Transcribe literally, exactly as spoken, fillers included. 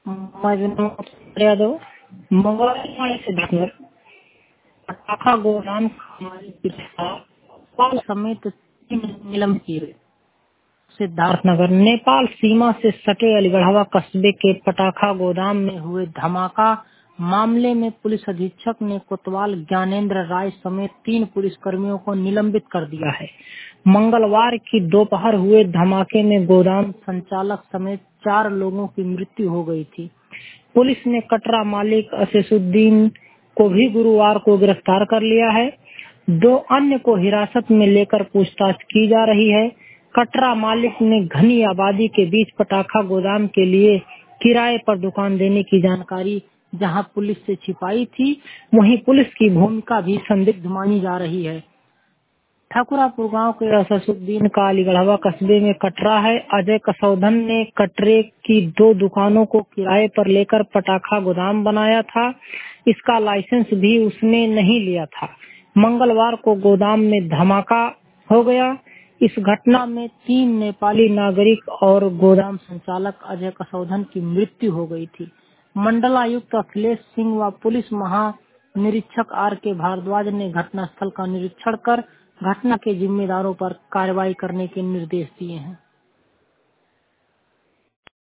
मजनू यादव मंगलवार सिद्धार्थनगर पटाखा गोदाम नेपाल समेत तीन निलंबित किए गए। सिद्धार्थनगर नेपाल सीमा से सटे अलीगढ़वा कस्बे के पटाखा गोदाम में हुए धमाका मामले में पुलिस अधीक्षक ने कोतवाल ज्ञानेंद्र राय समेत तीन पुलिसकर्मियों को निलंबित कर दिया है। मंगलवार की दोपहर हुए धमाके में गोदाम संचालक समेत चार लोगों की मृत्यु हो गई थी। पुलिस ने कटरा मालिक असीसुद्दीन को भी गुरुवार को गिरफ्तार कर लिया है। दो अन्य को हिरासत में लेकर पूछताछ की जा रही है। कटरा मालिक ने घनी आबादी के बीच पटाखा गोदाम के लिए किराए पर दुकान देने की जानकारी जहां पुलिस से छिपाई थी, वहीं पुलिस की भूमिका भी संदिग्ध मानी जा रही है। ठाकुरापुर गांव के अससुद्दीन का अलीगढ़वा कस्बे में कटरा है। अजय कसौधन ने कटरे की दो दुकानों को किराए पर लेकर पटाखा गोदाम बनाया था। इसका लाइसेंस भी उसने नहीं लिया था। मंगलवार को गोदाम में धमाका हो गया। इस घटना में तीन नेपाली नागरिक और गोदाम संचालक अजय कसौधन की मृत्यु हो गई थी। मंडलायुक्त अखिलेश सिंह व पुलिस महानिरीक्षक आर के भारद्वाज ने घटनास्थल का निरीक्षण कर घटना के जिम्मेदारों पर कार्रवाई करने के निर्देश दिए हैं।